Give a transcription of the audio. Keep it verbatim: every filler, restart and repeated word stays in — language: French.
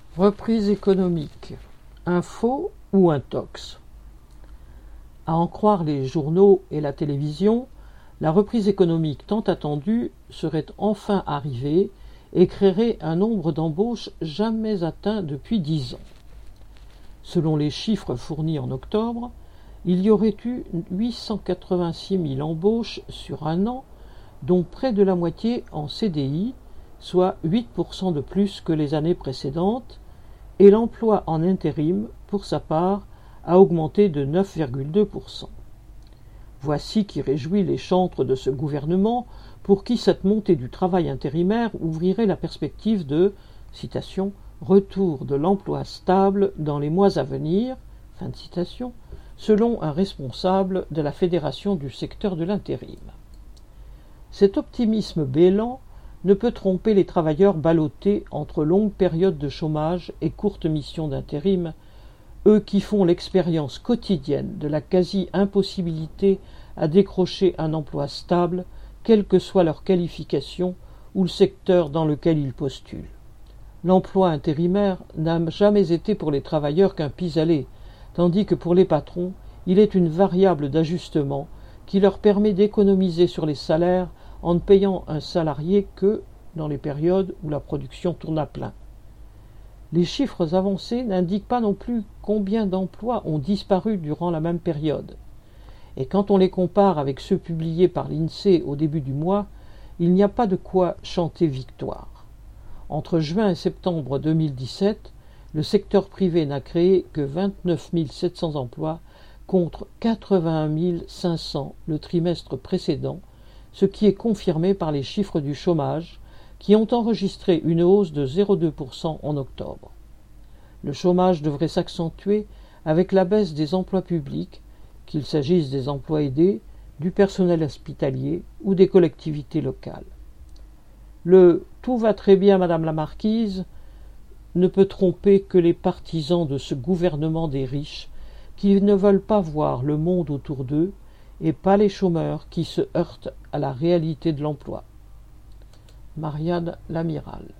Reprise économique, un faux ou un tox? À en croire les journaux et la télévision, la reprise économique tant attendue serait enfin arrivée et créerait un nombre d'embauches jamais atteint depuis dix ans. Selon les chiffres fournis en octobre, il y aurait eu huit cent quatre-vingt-six mille embauches sur un an, dont près de la moitié en C D I, soit huit pour cent de plus que les années précédentes, et l'emploi en intérim, pour sa part, a augmenté de neuf virgule deux pour cent. Voici qui réjouit les chantres de ce gouvernement, pour qui cette montée du travail intérimaire ouvrirait la perspective de, citation, « retour de l'emploi stable dans les mois à venir », fin de citation, selon un responsable de la Fédération du secteur de l'intérim. Cet optimisme bélant ne peut tromper les travailleurs ballottés entre longues périodes de chômage et courtes missions d'intérim, eux qui font l'expérience quotidienne de la quasi-impossibilité à décrocher un emploi stable, quelle que soit leur qualification ou le secteur dans lequel ils postulent. L'emploi intérimaire n'a jamais été pour les travailleurs qu'un pis-aller, tandis que pour les patrons, il est une variable d'ajustement qui leur permet d'économiser sur les salaires en ne payant un salarié que dans les périodes où la production tourne à plein. Les chiffres avancés n'indiquent pas non plus combien d'emplois ont disparu durant la même période. Et quand on les compare avec ceux publiés par l'INSEE au début du mois, il n'y a pas de quoi chanter victoire. Entre juin et septembre deux mille dix-sept, le secteur privé n'a créé que vingt-neuf mille sept cents emplois contre quatre-vingt-un mille cinq cents le trimestre précédent, ce qui est confirmé par les chiffres du chômage, qui ont enregistré une hausse de zéro virgule deux pour cent en octobre. Le chômage devrait s'accentuer avec la baisse des emplois publics, qu'il s'agisse des emplois aidés, du personnel hospitalier ou des collectivités locales. Le « tout va très bien, Madame la Marquise » ne peut tromper que les partisans de ce gouvernement des riches qui ne veulent pas voir le monde autour d'eux et pas les chômeurs qui se heurtent à la réalité de l'emploi. Marianne Lamiral.